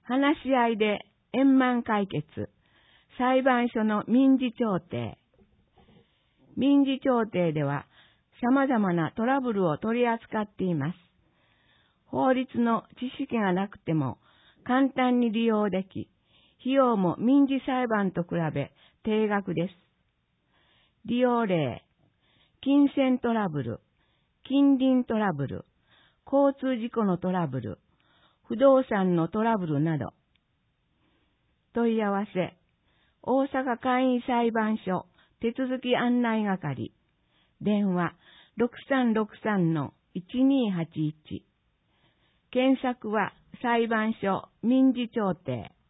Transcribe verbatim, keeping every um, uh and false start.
話し合いで円満解決、裁判所の民事調停。民事調停では様々なトラブルを取り扱っています。法律の知識がなくても簡単に利用でき、費用も民事裁判と比べ低額です。利用例、金銭トラブル、近隣トラブル、交通事故のトラブル、不動産のトラブルなど。問い合わせ、大阪簡易裁判所手続き案内係、電話 ろくさんろくさんのいちにーはちいち。検索は裁判所民事調停。